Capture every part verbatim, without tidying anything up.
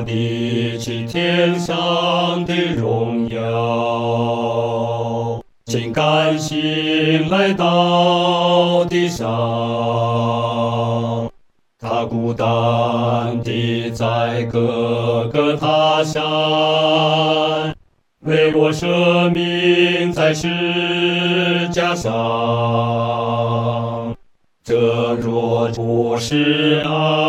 立起天上的荣耀，竟甘心来到地上。他孤单地在各个他乡，为我舍命在十架上。这若不是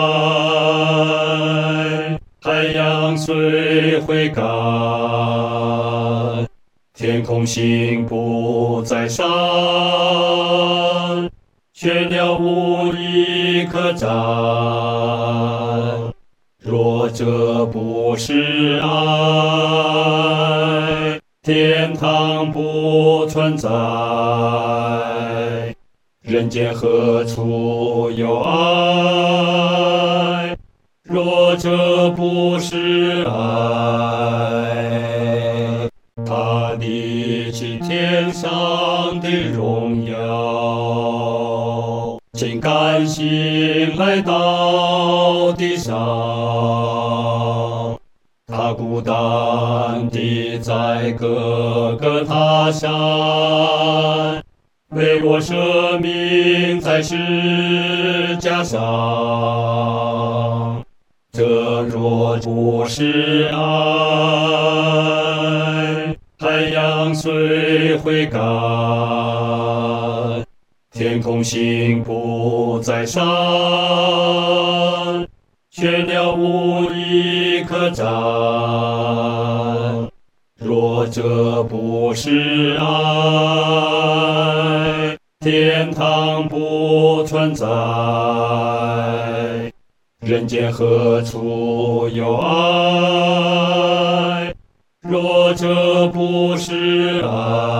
爱，海洋虽会干，天空星不再闪，雀鸟无一可占。若这不是爱，天堂不存在，人间何处有爱？若这不是爱，他立起天上的荣耀，竟甘心来到地上。他孤单地在各个他乡，为我舍命在十架上。这若不是爱，海洋虽会干，天空星不再闪，雀鸟无一可占。若这不是爱，天堂不存在，人间何处有爱？若这不是爱。